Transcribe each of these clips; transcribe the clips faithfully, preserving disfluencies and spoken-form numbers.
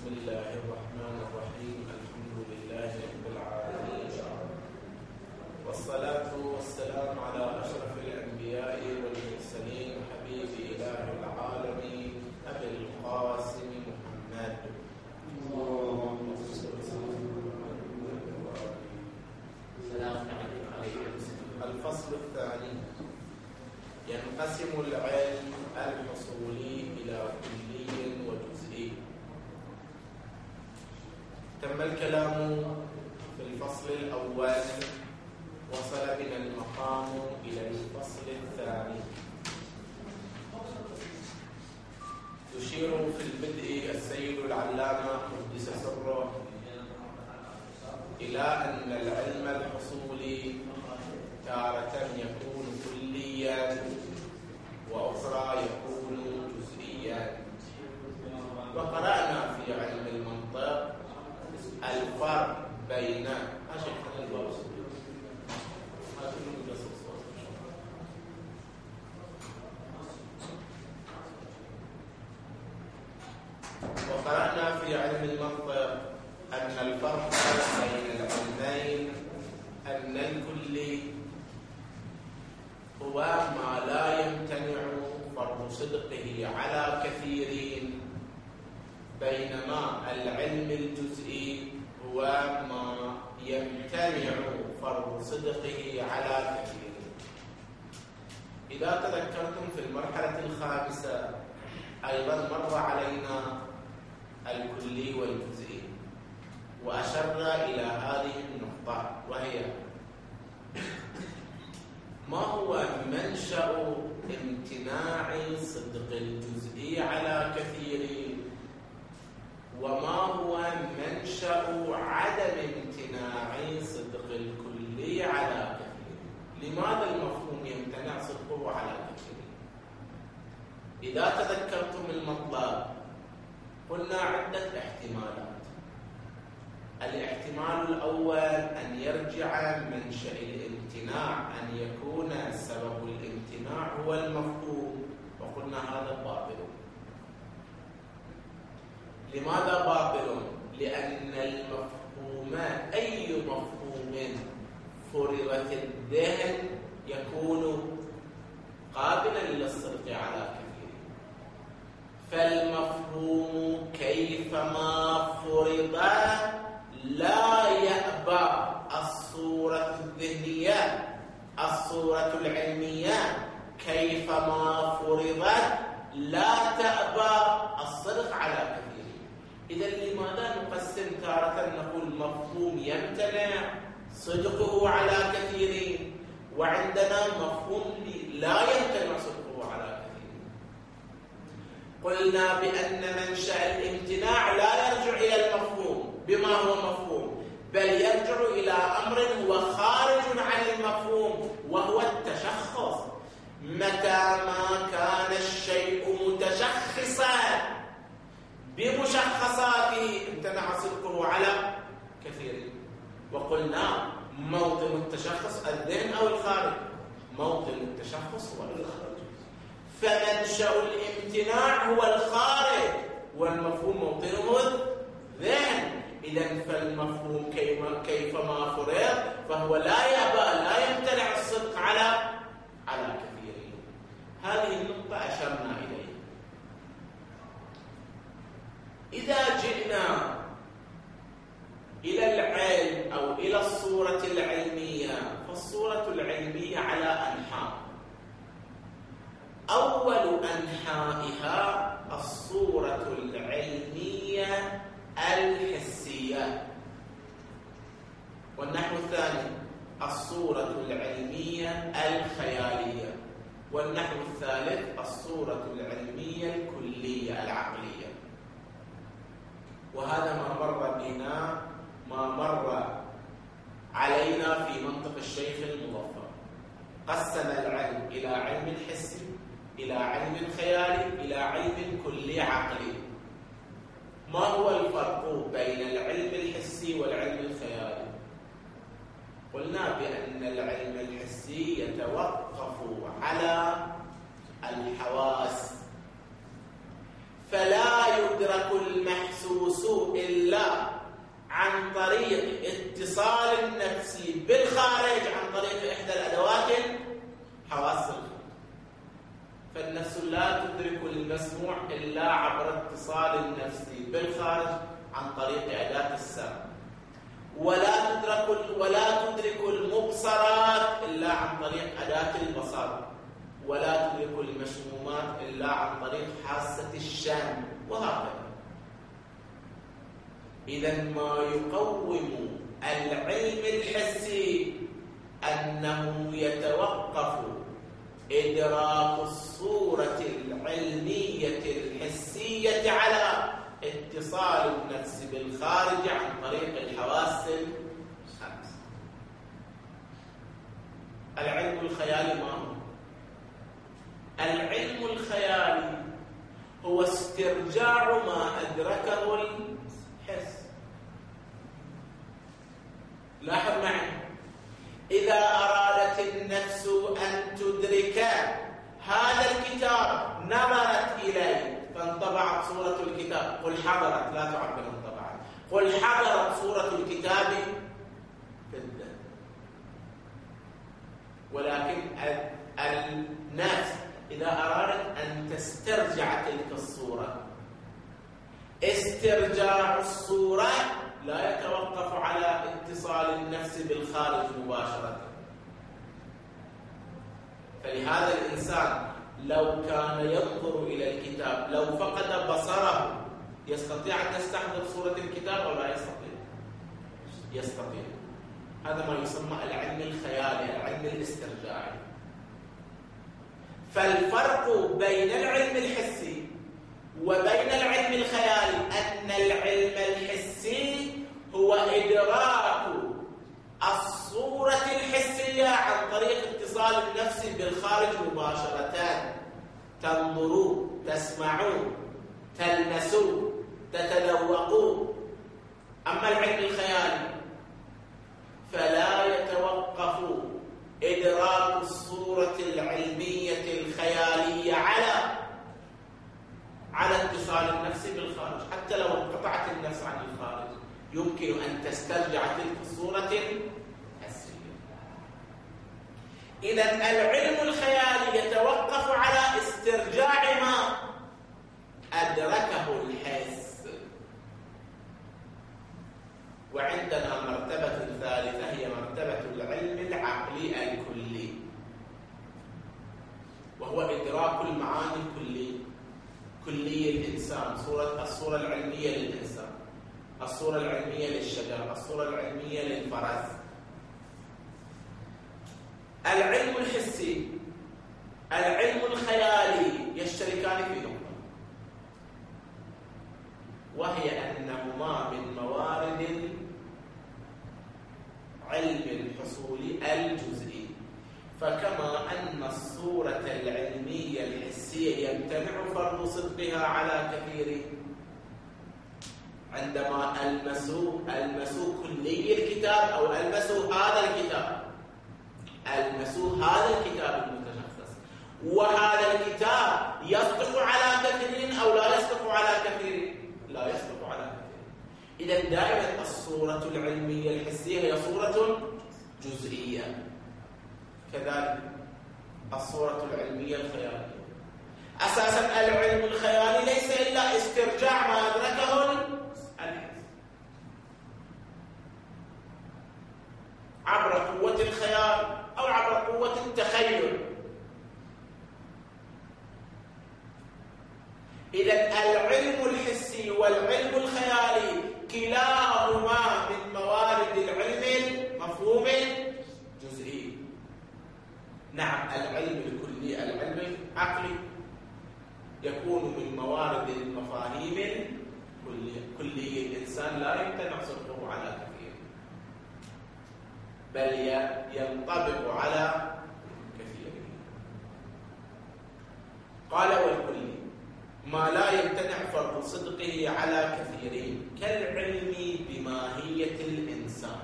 الله الرحمن الرحيم. الحمد لله رب العالمين، والصلاة والسلام على أشرف الأنبياء والمرسلين، حبيب إله العالمين أبي القاسم محمد. الفصل الثاني: ينقسم العلم الحصولي إلى كلي وجزئي. تم الكلام في الفصل الأول، وصل بنا المقام إلى الفصل الثاني. يشير في البدء السيد العلامة قدس سره إلى أن العلم الحصولي تارة يكون كليا وأخرى يكون جزئيا. وقرأنا في علم المنطق الفرق بين وقرأنا في علم المنطق أن الفرق بين العلمين أن الكلي هو ما لا يمتنع فرض صدقه على كثيرين، بينما العلم الجزئي هو ما يمتنع فرض صدقه على كثيرين. إذا تذكرتم في المرحلة الخامسة أيضا مر علينا الكلي والجزئي، وأشرنا إلى هذه النقطة، وهي ما هو منشأ امتناع صدق الجزئي على كثيرين، وما هو منشأ عدم امتناع صدق الكلي على كثيرين. لماذا المفهوم يمتنع صدقه على كثيرين؟ إذا تذكرتم المطلب قلنا عدة احتمالات. الاحتمال الأول أن يرجع منشأ الامتناع، أن يكون سبب الامتناع هو المفهوم، وقلنا هذا باطل. لماذا باطل؟ لأن المفهوم أي مفهوم فرضت الذهن يكون قابلا للصدق على كثير، فالمفهوم كيفما فرض لا يأبى الصورة الذهنية الصورة العلمية كيفما فرضت لا تأبى الصدق على كثير. إذا لماذا نقسم تارة نقول مفهوم يمتنع صدقه على كثيرين، وعندنا مفهوم لا يمتنع صدقه على كثيرين؟ قلنا بأن منشأ الامتناع لا يرجع إلى المفهوم بما هو مفهوم، بل يرجع إلى أمر هو خارج عن المفهوم، وهو التشخص. متى ما كان الشيء متشخصا بمشخصاته امتنع صدقه على كثيرين. وقلنا موطن التشخص الذهن أو الخارج، موطن التشخص هو الخارج، فمنشأ الامتناع هو الخارج والمفهوم موطنه الذهن. إذن فالمفهوم كيفما فرض فهو لا يأبى لا يمتنع الصدق على على كثيرين. هذه النقطة أشرنا إليها. إذا جئنا إلى العلم أو إلى الصورة العلمية، فالصورة العلمية على أنحاء. أول أنحائها الصورة العلمية الحسية، والنحو الثاني الصورة العلمية الخيالية، والنحو الثالث الصورة العلمية الكلية العقلية. وهذا ما مر بنا ما مر علينا في منطق الشيخ المظفر. قسم العلم إلى علم حسي، إلى علم خيالي، إلى علم كلي عقلي. ما هو الفرق بين العلم الحسي والعلم الخيالي؟ قلنا بأن العلم الحسي يتوقف على الحواس، فلا يدرك المحسوس إلا عن طريق اتصال النفس بالخارج عن طريق إحدى الأدوات حواس الخارج. فالنفس لا تدرك المسموع إلا عبر اتصال النفس بالخارج عن طريق أداة السمع، ولا تدرك ولا تدرك المبصرات إلا عن طريق أداة البصر، ولا تدرك المشمومات إلا عن طريق حاسة الشم، وهكذا. إذا ما يقوم العلم الحسي أنه يتوقف إدراك الصورة العلمية الحسية على اتصال النفس بالخارج عن طريق الحواس الخمس. العلم الخيالي ما هو؟ العلم الخيالي هو استرجاع ما أدركه الحس. لاحظ معي، إذا أرادت النفس أن تدرك هذا الكتاب نظرت إليه فانطبعت صورة الكتاب. قل حضرت، لا تعبر انطبعت. قل حضرت صورة الكتاب في الذهن. ولكن النفس إذا أرادت أن تسترجع تلك الصورة، استرجاع الصورة لا يتوقف على اتصال النفس بالخارج مباشرة. فلهذا الإنسان لو كان ينظر إلى الكتاب، لو فقد بصره، يستطيع أن يستحضر صورة الكتاب أو لا يستطيع؟ يستطيع. هذا ما يسمى العلم الخيالي، العلم الاسترجاعي. فالفرق بين العلم الحسي وبين العلم الخيالي أن العلم الحسي هو إدراك الصورة الحسية عن طريق اتصال النفس بالخارج مباشرة. تنظرون، تسمعون، تلمسون، تتذوقون. أما العلم الخيالي فلا يتوقف إدراك الصورة العلمية الخيالية على على اتصال النفس بالخارج. حتى لو انقطعت النفس عن الخارج يمكن أن تسترجع تلك الصورة الحسية. إذن العلم الخيالي يتوقف على استرجاع ما أدركه الحس. وعندنا مرتبة ثالثة هي مرتبة العلم العقلي الكلي، وهو إدراك المعاني الكلية، كلية الإنسان، صورة الصورة العلمية للإنسان، الصورة العلمية للشجر، الصورة العلمية للفرس. العلم الحسي، العلم الخيالي يشتركان في نقطة، وهي أنهما من موارد علم الحصول الجزئي. فكما أن الصورة العلمية الحسية يمتنع فرض صدقها على كثير عندما ألمسوا ألمسوا كلي الكتاب أو ألمسوا هذا الكتاب، ألمسوا هذا الكتاب المتشخص، وهذا الكتاب يصدق على كثير أو لا يصدق على كثير؟ لا يصدق على كثير. إذا دائما الصورة العلمية الحسية هي صورة جزئية. كذلك الصورة العلمية الخيالية. أساسا العلم الخيالي ليس إلا استرجاع ما أدركه الحس عبر قوة الخيال أو عبر قوة التخيل. إذا العلم الحسي والعلم الخيالي كلاهما من موارد العلم المفهوم الجزئي. نعم، العلم الكلي، العلم العقلي يكون من موارد المفاهيم الكلية. كلي الإنسان لا يمتنع صدقه على كثير، بل ينطبق على كثير. قال والكلي ما لا يمتنع فرض صدقه على كثيرين، كالعلم بماهية الإنسان،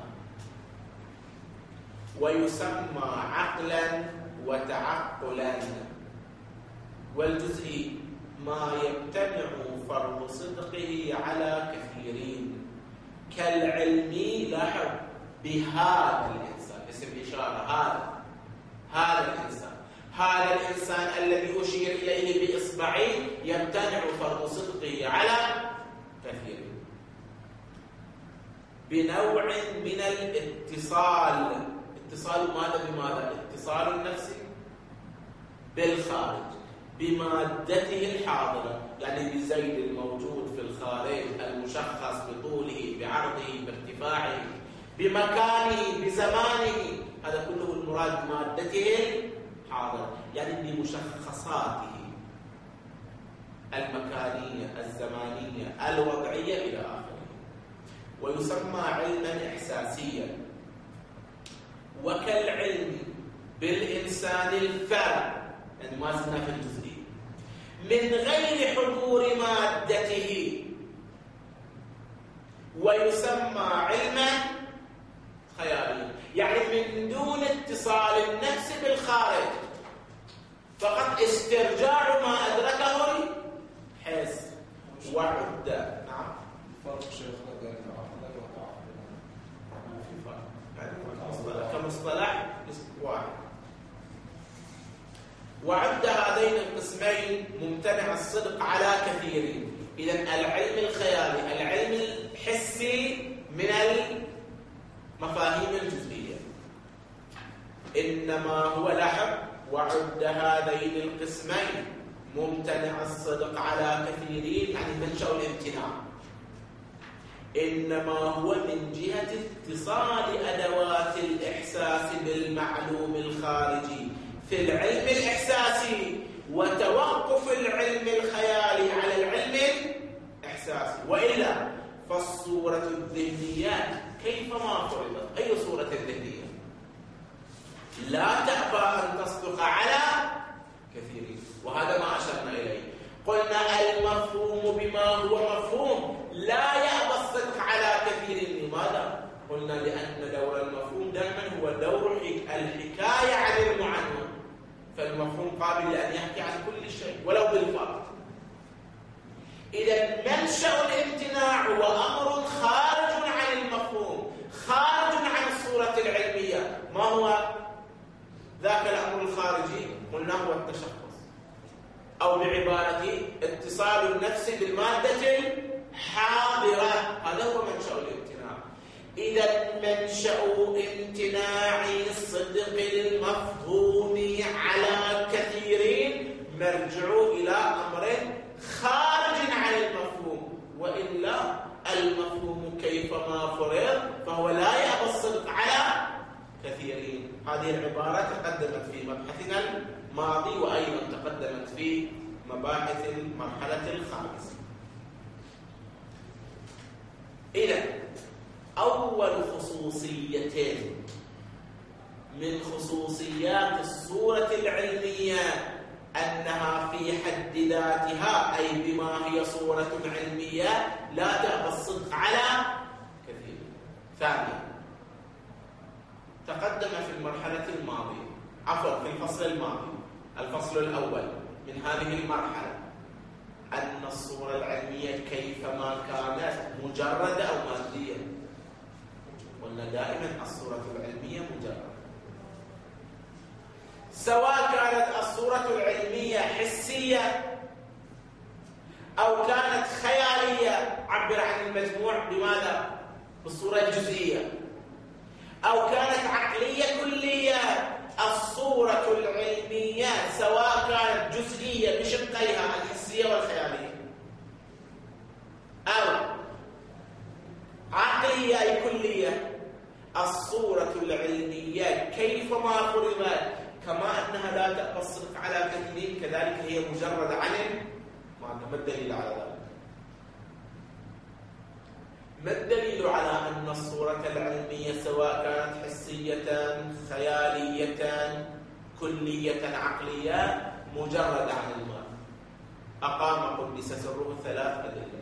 ويسمى عقلا وتعقلا. والجزئي ما يمتنع فرض صدقه على كثيرين كالعلم، لاحظ، بهذا الإنسان، اسم إشارة، هذا هذا الإنسان هذا الإنسان الذي أشير إليه بإصبعي يمتنع فرض صدقه على كثيرين بنوع من الاتصال. اتصال ماذا بماذا؟ اتصال النفس بالخارج بمادته الحاضرة، يعني بزيد الموجود في الخارج المشخص بطوله بعرضه بارتفاعه بمكانه بزمانه، هذا كله المراد مادته الحاضرة، يعني بمشخصاته المكانية الزمانية الوضعية إلى آخره. ويسمى علما إحساسيا. وكالعلم بالإنسان الفرد، يعني ما زلنا في الجزئية، من غير حضور مادته، ويسمى علما خياليا، يعني من دون اتصال النفس بالخارج، فقط استرجاع ما أدركه الحس وعد. نعم، فرق شيخنا بين العقل والعقل ما في فرق، يعني كمصطلح واحد. وعد هذين القسمين ممتنع الصدق على كثيرين. إذن العلم الخيالي، العلم الحسي من المفاهيم الجزئية، إنما هو لاحظ وعد هذين القسمين ممتنع الصدق على كثيرين، يعني منشأ الامتناع إنما هو من جهة اتصال أدوات الإحساس بالمعلوم الخارجي في العلم الإحساسي، وتوقف العلم الخيالي على العلم الإحساسي. وإلا فالصورة الذهنيات كيفما فرضت، أي صورة ذهنية لا تأبى أن تصدق على كثيرين، وهذا ما أشرنا إليه. قلنا المفهوم بما هو مفهوم لا يأبى الصدق على كثير. لماذا؟ قلنا لأن دور المفهوم دائما هو دور الحكاية عن المعنون، فالمفهوم قابل لأن يحكي عن كل شيء ولو بالفرق. إذا منشأ الامتناع هو أمر خارج عن المفهوم، خارج عن الصورة العلمية. ما هو ذاك الأمر الخارجي؟ قلنا هو التشخص، أو بعبارة اتصال النفس بالمادة الحاضرة، هذا هو منشأ الامتناع. إذا منشأ امتناع الصدق المفهوم على كثيرين مرجع إلى أمر خارج عن المفهوم، وإلا المفهوم كيفما فرض فهو لا يأبى الصدق على كثيرين. هذه العبارة تقدمت في مبحثنا الماضي، وأيضا تقدمت في مباحث المرحلة الخامسة. إذا أول خصوصية من خصوصيات الصورة العلمية أنها في حد ذاتها، أي بما هي صورة علمية، لا تأبى الصدق على كثير. ثانيا، تقدم في المرحلة الماضية، عفوا في الفصل الماضي، الفصل الأول من هذه المرحلة، أن الصورة العلمية كيفما كانت مجردة أو مادية. قلنا دائما الصورة العلمية مجردة، سواء كانت الصورة العلمية حسية أو كانت خيالية، عبر عن المجموع بماذا؟ بالصورة الجزئية، أو كانت عقلية كلية. الصورة العلمية سواء كانت جزئية بشقيها الحسية والخيالية، أو عقلية أي كلية، الصورة العلمية كيفما فرضت كما أنها لا تأبى الصدق على كثيرين، كذلك هي مجرد عن ما الدليل على ذلك؟ ما الدليل على أن الصورة العلمية سواء كانت حسية خيالية كلية عقلية مجرد عن الماء؟ أقام قدس سره ثلاث أدلة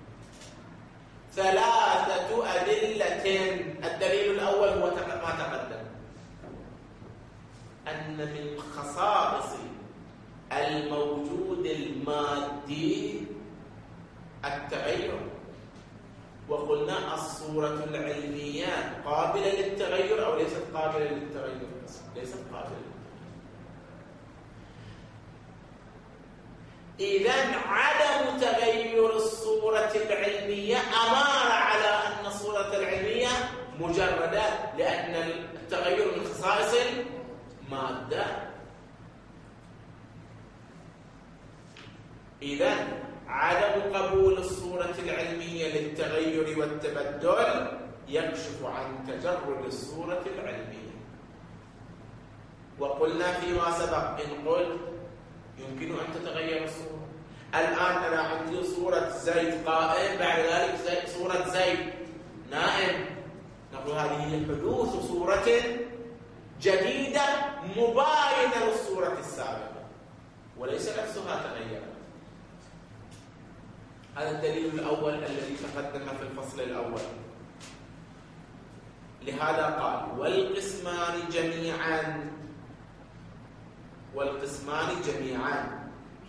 ثلاثة أدلة. الدليل الأول هو ما تقدم، أن من خصائص الموجود المادي التغير، وقلنا الصورة العلمية قابلة للتغير أو ليست قابلة للتغير؟ ليست قابلة للتغير. إذن عدم تغير الصورة العلمية أمار على أن الصورة العلمية مجردة، لأن التغير من خصائص المادة. إذن عدم قبول الصورة العلمية للتغير والتبدل يكشف عن تجرد الصورة العلمية. وقلنا فيما سبق إن قلت يمكن أن تتغير الصورة. الآن أنا عندي صورة زيد قائم، بعد ذلك زي صورة زيد نائم، نقول هذه حدوث صورة جديدة مباينة للصورة السابقة وليس نفسها تغيرت. هذا الدليل الأول الذي تقدم في الفصل الأول. لهذا قال والقسمان جميعا، والقسمان جميعا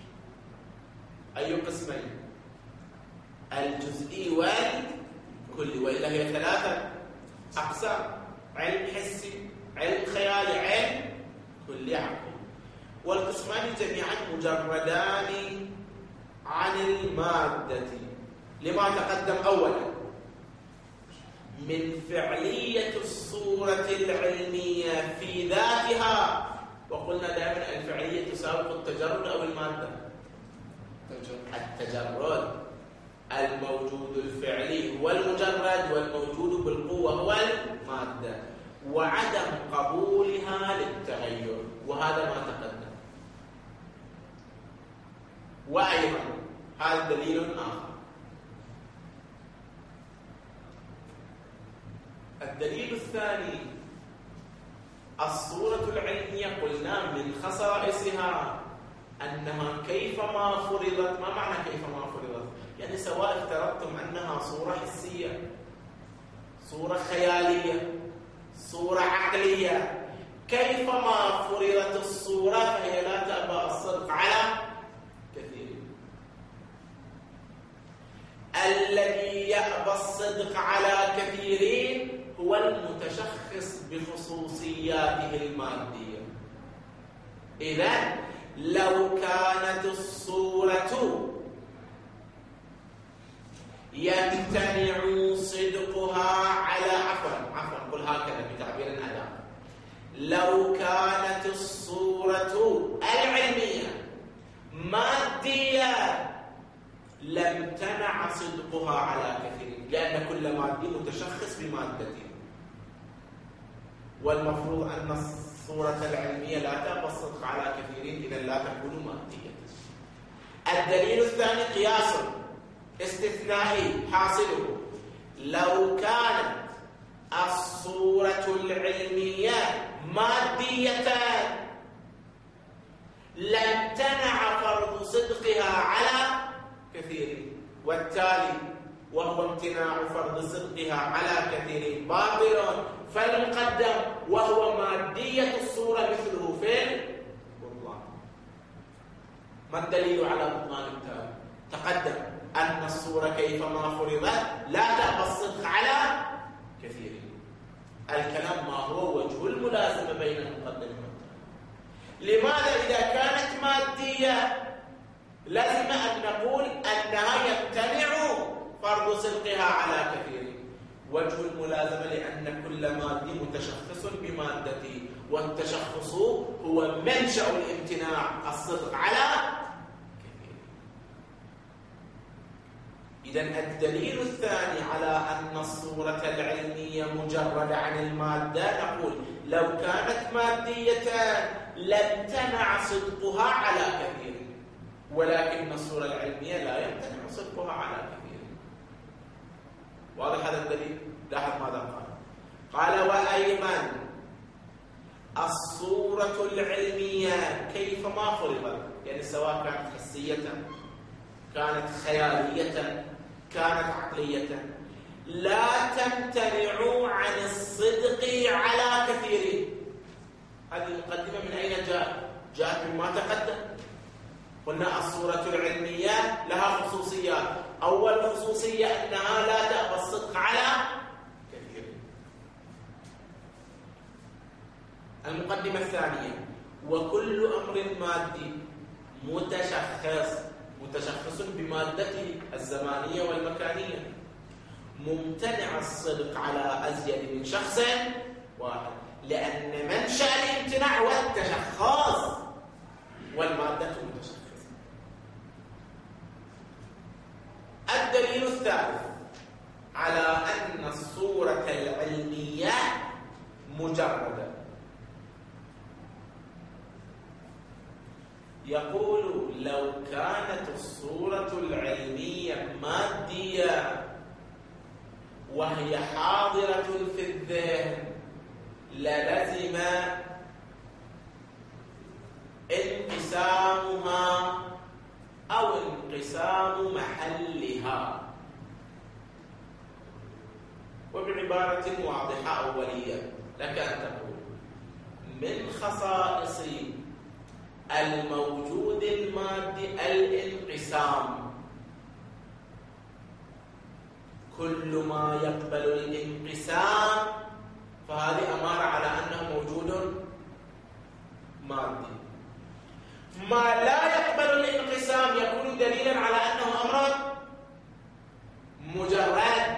أي قسمين؟ الجزئي والكلي، وإلا هي ثلاثة أقسام: علم حسي، علم خيالي، علم كلي عقلي. والقسمان جميعا مجردان عن المادة لما تقدم أولا من فعلية الصورة العلمية في ذاتها. وقلنا دائما الفعلية تساوي التجرد أو المادة؟ التجرد. الموجود الفعلي هو المجرد، والموجود بالقوة هو المادة، وعدم قبولها للتغير، وهذا ما تقدم. وأيضا هذا دليل آخر. الدليل الثاني الصورة العلمية قلنا من خصائصها أنها كيفما فرضت. ما معنى كيفما فرضت؟ يعني سواء افترضتم أنها صورة حسية، صورة خيالية، صورة عقلية، كيفما فرضت الصورة فهي لا تأبى الصدق على كثير. الذي يأبى الصدق على كثيرين هو المتشخص بخصوصياته المادية. إذن لو كانت الصورة يمتنع صدقها على عفوا عفوا قل هكذا بتعبير أداء، لو كانت الصورة العلمية مادية لامتنع صدقها على كثير، لأن كل مادي متشخص بمادته، والمفروض أن الصورة العلمية لا تأبى الصدق على كثيرين، إذا لا تكون مادية. الدليل الثاني قياس استثنائي حاصله: لو كانت الصورة العلمية مادية لامتنع فرض صدقها على كثير، والتالي وهو امتناع فرض صدقها على كثير باطل، فالمقدم وهو مادية الصورة مثله فين؟ بطلان. ما الدليل على بطلان التالي؟ تقدم أن الصورة كيفما فرضت لا تأبى الصدق على كثير. الكلام ما هو وجه الملازمة بين المقدم والتالي. لماذا إذا كانت مادية لازم أن نقول أنها يمتنع فرض صدقها على كثير؟ وجه الملازمة لأن كل مادي متشخص بمادته، والتشخص هو منشأ الامتناع الصدق على كثير. إذن الدليل الثاني على أن الصورة العلمية مجردة عن المادة نقول لو كانت مادية لامتنع صدقها على كثير، ولكن الصورة العلمية لا يمتنع صدقها على كثير. واضح هذا الدليل؟ لاحظ ماذا قال. قال وأيضا الصورة العلمية كيفما فرضت، يعني سواء كانت حسية، كانت خيالية، كانت عقلية، لا تمتنع عن الصدق على كثير. هذه المقدمة من أين جاءت؟ جاءت مما تقدم. قلنا الصورة العلمية لها خصوصيات. أول خصوصية أنها لا تأبى الصدق على كثير. المقدمة الثانية: وكل أمر مادي متشخص متشخص بمادته الزمانية والمكانية ممتنع الصدق على أزيد من شخص واحد، لأن منشأ الامتناع والتشخص والمادة متشخصة. الدليل الثالث على أن الصورة العلمية مجردة، يقول: لو كانت الصورة العلمية مادية وهي حاضرة في الذهن للزم انقسامها أو انقسام محلها. وبعبارة واضحة أولية لك أن تقول: من خصائص الموجود المادي الانقسام، كل ما يقبل الانقسام فهذه أمارة على أنه موجود مادي. ما لا يقبل الانقسام يكون دليلا على أنه أمر مجرد.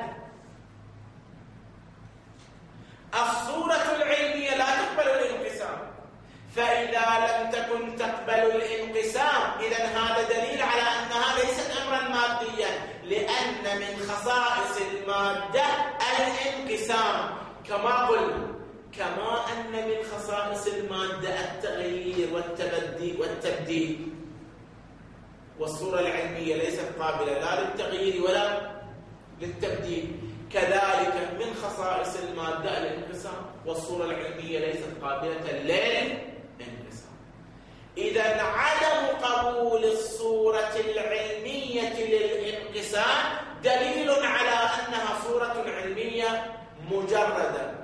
الصورة العلمية لا تقبل الانقسام، فإذا لم تكن تقبل الانقسام إذن هذا دليل على أنها ليست أمرا ماديا، لأن من خصائص المادة الانقسام، كما قلنا، كما أن من خصائص المادة التغيير والتبديل والتبديل، والصورة العلمية ليست قابلة لا للتغيير ولا للتبديل، كذلك من خصائص المادة الانقسام، والصورة العلمية ليست قابلة للانقسام. إذن عدم قبول الصورة العلمية للانقسام دليل على أنها صورة علمية مجردة.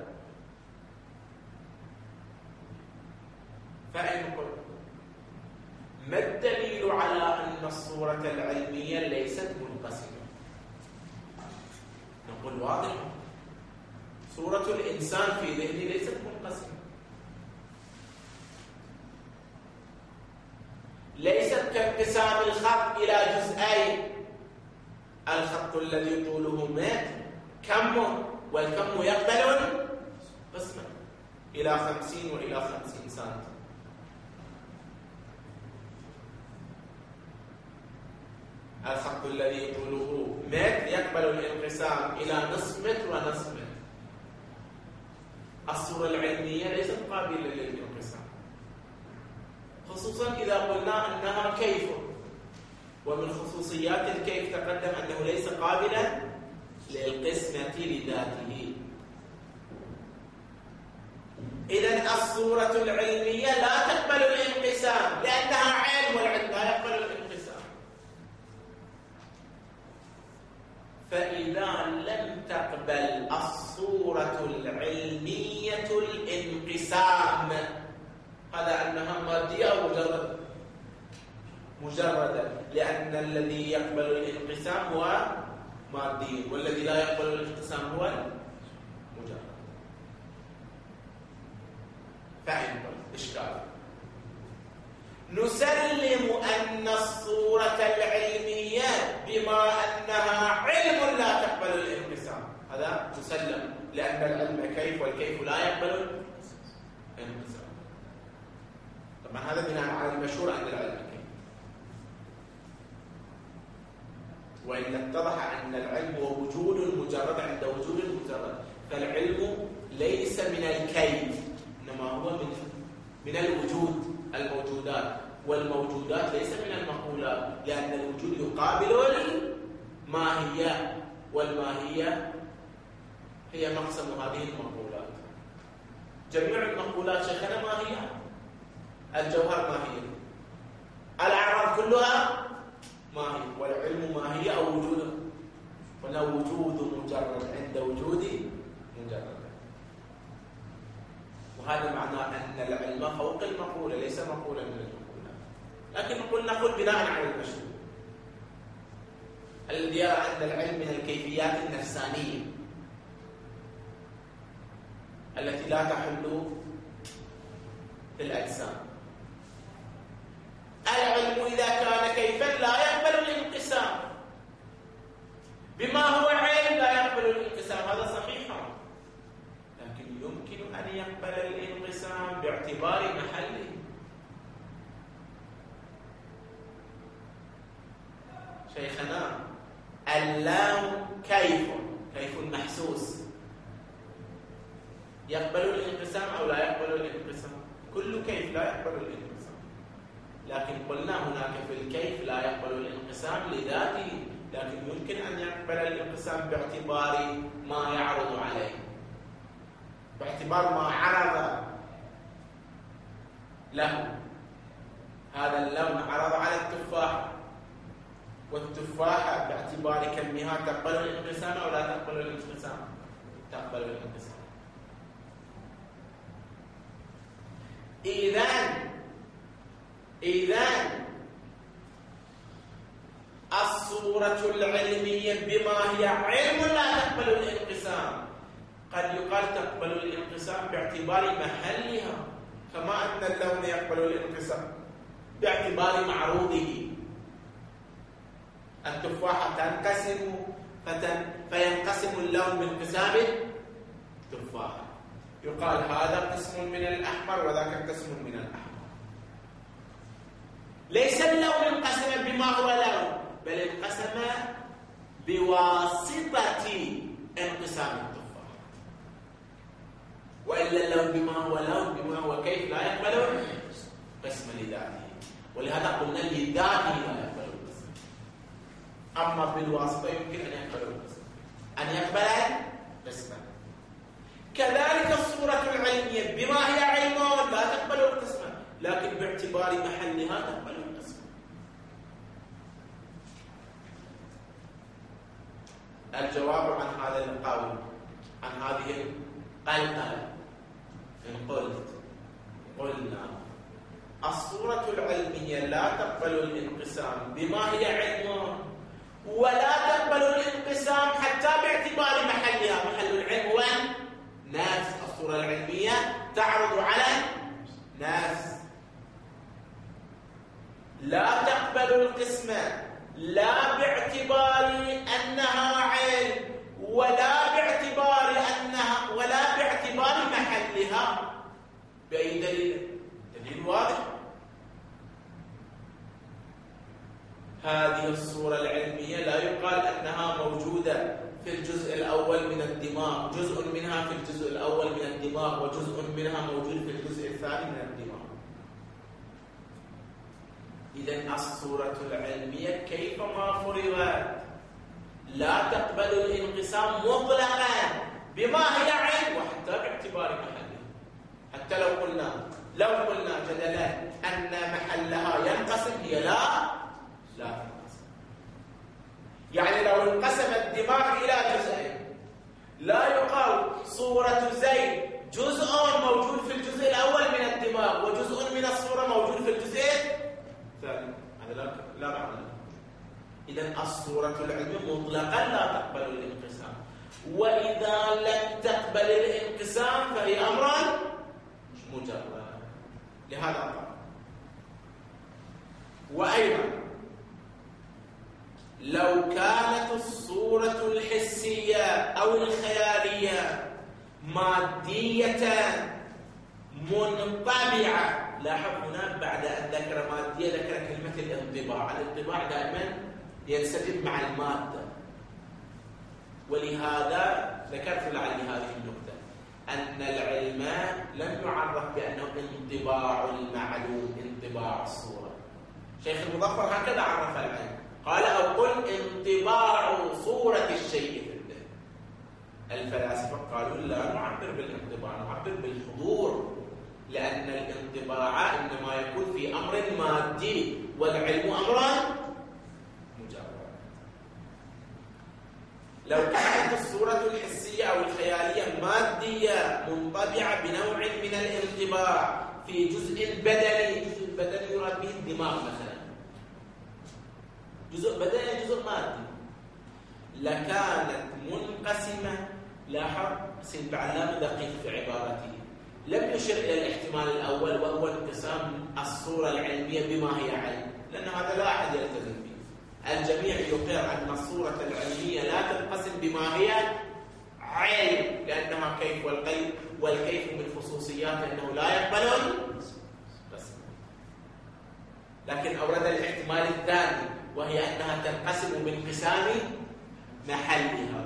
فإن قلت: ما الدليل على أن الصورة العلمية ليست منقسمة؟ نقول: واضح، صورة الإنسان في ذهني ليست منقسمة، ليست كانقسام الخط إلى جزئين، الخط الذي طوله متر كم، والكم يقبل قسمة إلى خمسين وإلى خمسين سنتي. الخط الذي طوله متر يقبل الانقسام إلى نصف متر ونصف متر. الصورة العلمية ليست قابلة للانقسام، خصوصا إذا قلنا أنها كيف، ومن خصوصيات الكيف تقدم أنه ليس قابلا للقسمة لذاته. إذن الصورة العلمية لا تقبل الانقسام لأنها علم، والعلم لا يقبل الانقسام. فإذا لم تقبل الصورة العلمية الانقسام، هذا أنها مادية أو مجرد مجردة، لأن الذي يقبل الانقسام هو مادي، والذي لا يقبل الانقسام هو مجرد. فإن إشكال: نسلم أن الصورة العلمية بما أنها علم لا تقبل الانقسام، هذا مسلم، لأن العلم كيف، والكيف لا يقبل الانقسام. طبعا هذا بناء على المشهور أن العلم كيف، وإن اتضح أن العلم هو وجود مجرد عند وجود مجرد، فالعلم ليس من الكيف، إنما هو من من الوجود، الموجودات، والموجودات ليس من المقولات، لأن الوجود يقابل الماهية، والماهية هي مقسم هذه المقولات. جميع المقولات شيخنا ماهية، الجوهر ماهية، الأعراض كلها ماهية، والعلم ماهية أو وجود، هنا وجود مجرد عند وجود مجرد. وهذا معناه أن العلم فوق المقولة، ليس مقولا من المقولات. لكن نقول نقول بناء على المشهور. الذي يرى أن العلم من الكيفيات النفسانية التي لا تحل في الأجسام. العلم إذا كان كيفا لا يقبل الانقسام، بما هو علم لا يقبل الانقسام، هذا صحيح، لكن يمكن أن يقبل الانقسام باعتبار محله. شيخنا اللام كيف كيف محسوس يقبل الانقسام أو لا يقبل الانقسام؟ كل كيف لا يقبل الانقسام، لكن قلنا هناك في الكيف لا يقبل الانقسام لذاته، لكن يمكن أن يقبل الانقسام باعتبار ما يعرض عليه، باعتبار ما عرض له. هذا اللون عرض على التفاحة، والتفاحة باعتبار كمها تقبل الانقسام أو لا تقبل الانقسام؟ تقبل الانقسام. إذن إذن الصورة العلمية بما هي علم لا تقبل الانقسام، قد يقال تقبل الانقسام باعتبار محلها، كما أن اللون يقبل الانقسام باعتبار معروضه. التفاحة تنقسم فتن فينقسم اللون بانقسام التفاحة، يقال هذا قسم من الأحمر وذاك قسم من الأحمر. ليس اللون انقسم بما هو لون، بل انقسم بواسطة انقسام التفاحة، وإلا اللون بما هو لون بما هو كيف لا يقبل قسم لذاته، ولهذا قلنا لذاته لا يقبل القسم، أما بالواسطة يمكن أن يقبل القسم أن يقبل قسما. كذلك الصورة العلمية بما هي علم لا تقبل القسم، لكن باعتبار محلها تقبل القسم. الجواب عن هذا القول، عن هذه القلقلة، إن قلت قلنا الصورة العلمية لا تقبل الانقسام بما هي علم، ولا تقبل الانقسام حتى باعتبار محلها. محل العلم هو نفس الصورة العلمية تعرض على نفس. لا تقبل القسم لا باعتبار أنها علم، ولا باعتبار أنها ولا باعتبار محلها. بأي دليل؟ دليل واضح. هذه الصورة العلمية لا يقال أنها موجودة في الجزء الأول من الدماغ، جزء منها في الجزء الأول من الدماغ وجزء منها موجود في الجزء الثاني من الدماغ. إذن الصورة العلمية كيفما فرضت لا تقبل الانقسام مطلقا بما هي علم، وحتى باعتبار محلها. حتى لو قلنا لو قلنا جدلا أن محلها ينقسم، هي لا لا تنقسم. يعني لو انقسم الدماغ إلى جزئين لا يقال صورة زيد جزء موجود في الجزء الأول من الدماغ وجزء من الصورة موجود في الجزء الثاني، هذا لا لا معنى. إذن الصورة العلمية مطلقا لا تقبل الانقسام، وإذا لم تقبل الانقسام فهي أمر مجرد. لهذا قال. وأيضا لو كانت الصورة الحسية أو الخيالية مادية منطبعة، لاحظ هنا بعد أن ذكر مادية ذكر كلمة الانطباع. الانطباع دائما ينسجم مع المادة، ولهذا ذكرت لعلي هذه النقطة أن العلم لم يعرف بأنه انطباع المعلوم، انطباع الصورة. شيخ المظفر هكذا عرف العلم، قال أو قل انطباع صورة الشيء في الذهن. الفلاسفة قالوا لا نعبر بالانطباع، نعبر بالحضور، لأن الانطباع إنما يكون في أمر مادي والعلم أمر مجرد. لو كانت الصورة الحسية أو الخيالية مادية منطبعة بنوع من الانطباع في جزء بدني، جزء بدني يراد به الدماغ مثلا، جزء بدني جزء مادي، لكانت منقسمة. لاحظ سيد العلامة دقيق في عبارته، لم يشر إلى الاحتمال الأول وهو انقسام الصورة العلمية بما هي علم، لأن هذا لا أحد يلتزم به. الجميع يقر أن الصورة العلمية لا تنقسم بما هي علم، لأنها كيف، والكيف والكيف من خصوصياته أنه لا يقبل القسم. لكن أورد الاحتمال الثاني وهي أنها تنقسم بانقسام محلها.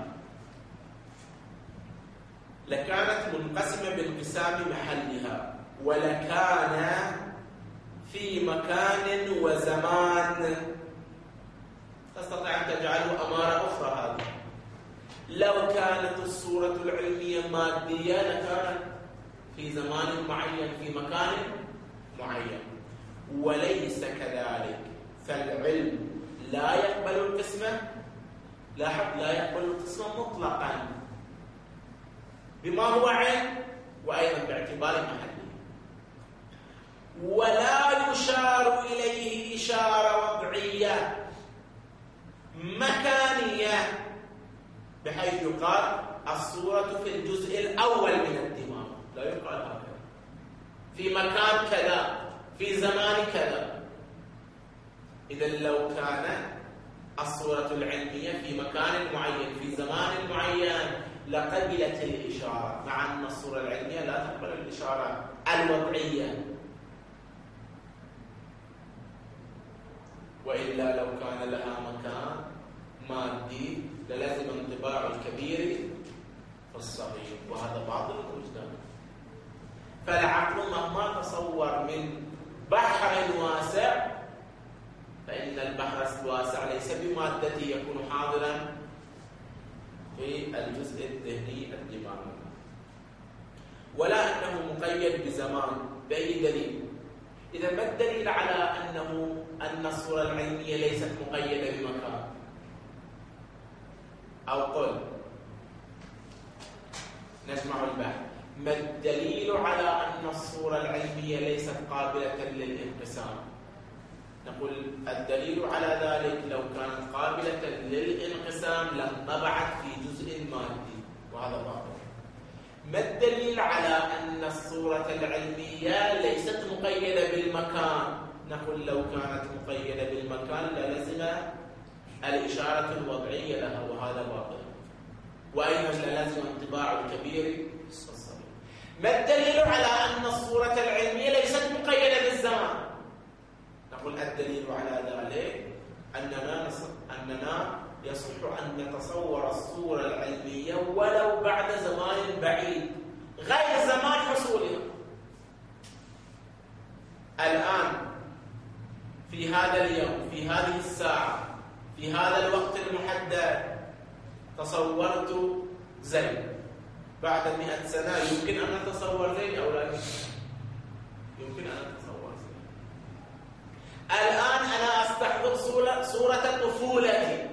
لكانت منقسمة بانقسام محلها، ولكان في مكان وزمان. تستطيع أن تجعله أمارة أخرى هذه. لو كانت الصورة العلمية مادية لكانت في زمان معين في مكان معين، وليس كذلك. فالعلم لا يقبل القسمة، لاحظ لا يقبل القسمة مطلقا بما هو علم وأيضا باعتبار محله، ولا يشار إليه إشارة وضعية مكانية بحيث يقال الصورة في الجزء الأول من الدماغ، لا يقال هكذا في مكان كذا في زمان كذا. إذا لو كان الصورة العلمية في مكان معين في زمان معين لقبلت الإشارة، مع أن الصورة العلمية لا تقبل الإشارة الوضعية. وإلا لو كان لها مكان مادي للازم انطباع الكبير في الصغير، وهذا باطل الوجدان. فالعقل مهما تصور من بحر واسع، فإن البحر الواسع ليس بمادته يكون حاضرا في الجزء الذهني الدماغي، ولا أنه مقيد بزمان. بأي دليل؟ إذا ما الدليل على أنه أن الصورة العلمية ليست مقيدة بمكان؟ أو قل نجمع البحث، ما الدليل على أن الصورة العلمية ليست قابلة للانقسام؟ نقول الدليل على ذلك لو كانت قابلة للانقسام لانطبعت في جزء مادي، وهذا باطل. ما الدليل على أن الصورة العلمية ليست مقيدة بالمكان؟ نقول لو كانت مقيدة بالمكان للزم الإشارة الوضعية لها، وهذا باطل. وأيضا لازم انطباع الكبير الصغير. ما الدليل على أن الصورة العلمية ليست مقيدة بالزمان؟ نقول الدليل على ذلك أننا أننا يصح أن نتصور الصورة العلمية ولو بعد زمان بعيد غير زمان حصولها. الآن في هذا اليوم في هذه الساعة في هذا الوقت المحدد تصورت زيد، بعد مئة سنة يمكن أن نتصور زيد أو لا يمكن أن نتصور زيد. الآن أنا أستحضر صورة, صورة طفولتي،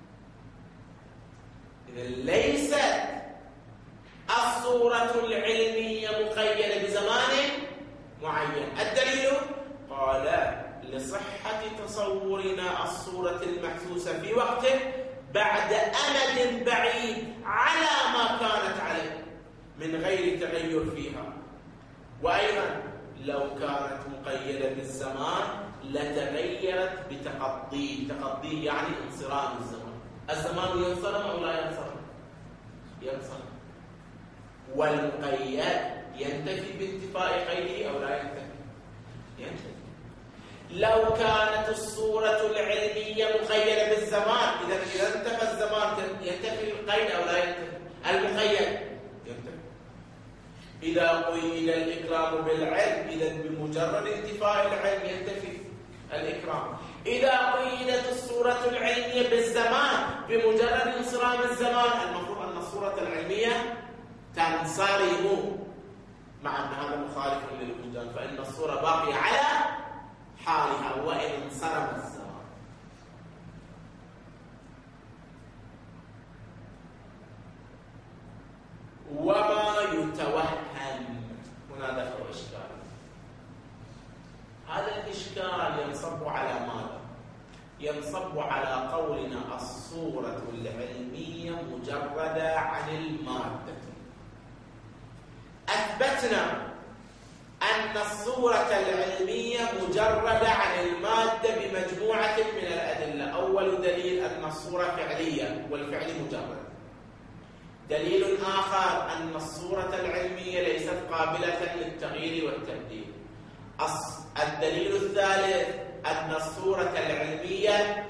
إذا ليست الصورة العلمية مقيدة بزمان معين. الدليل قال لصحة تصورنا الصورة المحسوسة في وقت بعد أمد بعيد على ما كانت عليه من غير تغير فيها. وأيضا لو كانت مقيدة بالزمان لتغيرت بتقضيه، تقضيه يعني انصرام الزمان. الزمان ينصرم أو لا ينصرم؟ ينصرم. والمقيد ينتفي بانتفاء قيده أو لا ينتفي؟ ينتفي. لو كانت الصورة العلمية مقيدة بالزمان، إذا إذا انتفى الزمان ينتفي القيد أو لا ينتفي؟ المقيد ينتفي. إذا قيد الإكرام بالعلم، إذا بمجرد انتفاء العلم ينتفي الإكرام. إذا قيدت الصورة العلمية بالزمان بمجرد انصرام الزمان، المفروض أن الصورة العلمية تنصرم، مع أن هذا مخالف للوجدان، فإن الصورة باقية على حالها وإن انصرم الزمان. وما يتوهم، هنا دخل إشكال. هذا الإشكال ينصب على ماذا؟ ينصب على قولنا الصورة العلمية عن المادة. أثبتنا أن الصورة العلمية مجردة عن المادة بمجموعة من الأدلة. أول دليل أن الصورة فعلية والفعل مجرد. دليل آخر أن الصورة العلمية ليست قابلة للتغيير والتبديل. الدليل الثالث أن الصورة العلمية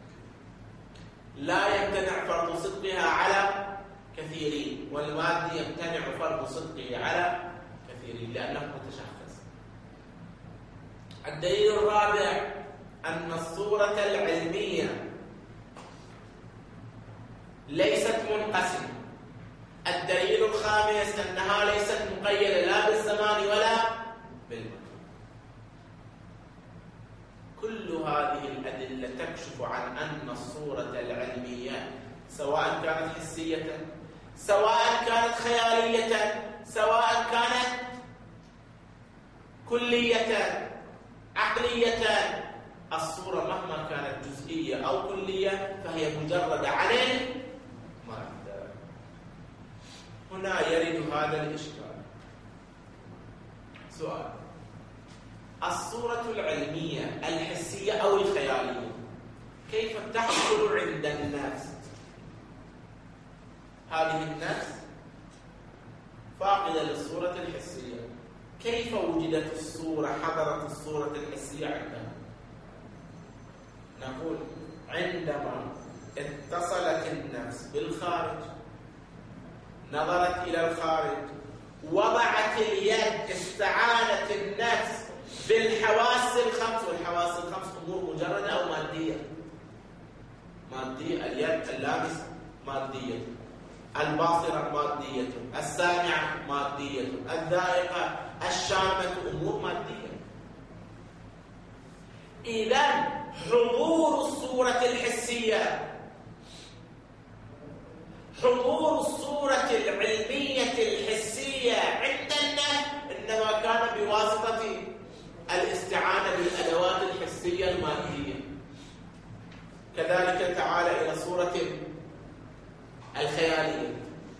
لا يمتنع فرض صدقها على كثيرين، والمادة يمتنع فرض صدقه على كثيرين لأنه متشخص. الدليل الرابع أن الصورة العلمية ليست منقسمة. الدليل الخامس أنها ليست مقيدة لا بالزمان ولا بالمكان. كل هذه الأدلة تكشف عن أن الصورة العلمية سواء كانت حسية، سواء كانت خيالية، سواء كانت كلية عقلية، الصورة مهما كانت جزئية أو كلية فهي مجردة عن المادة. هنا يرد هذا الإشكال. سؤال: الصورة العلمية الحسية أو الخيالية كيف تحصل عند النفس؟ هذه النفس فاقدة للصورة الحسية، كيف وجدت الصورة، حضرت الصورة الحسية عندها؟ نقول عندما اتصلت النفس بالخارج، نظرت إلى الخارج، وضعت اليد، استعانت النفس بالحواس الخمس، والحواس الخمس أمور مجردة أو مادية؟ مادية. اليد اللامسة مادية، الباصرة مادية، السامعة مادية، الذائقة، الشامة أمور مادية. إذن حضور الصورة الحسية، حضور الصورة العلمية الحسية عند النفس إنما كان بواسطة الاستعانة بالأدوات الحسية المادية. كذلك تعال إلى صورة الخيالية.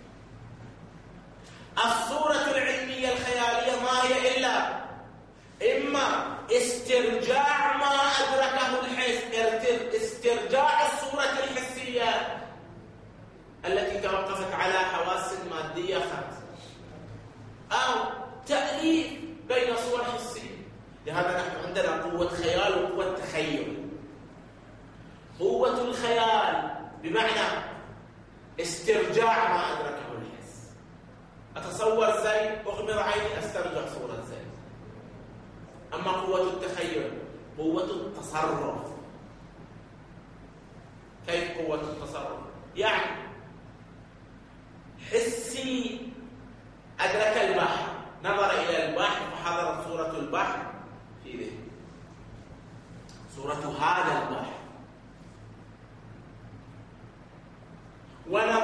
الصورة العلمية الخيالية ما هي إلا إما استرجاع ما أدركه الحس، استرجاع الصورة الحسية التي توقفت على حواس مادية خمسة، أو تأليف بين صور حسية. لهذا نحن عندنا قوة خيال وقوة تخيل. قوة الخيال بمعنى استرجاع ما أدركه الحس. أتصور زيد، أغمض عيني أسترجع صورة زيد. أما قوة التخيل قوة التصرف. كيف قوة التصرف؟ يعني حسي أدرك البحر، نظر إلى البحر فحضرت صورة البحر في ذهنه، صورة هذا البحر، ونظر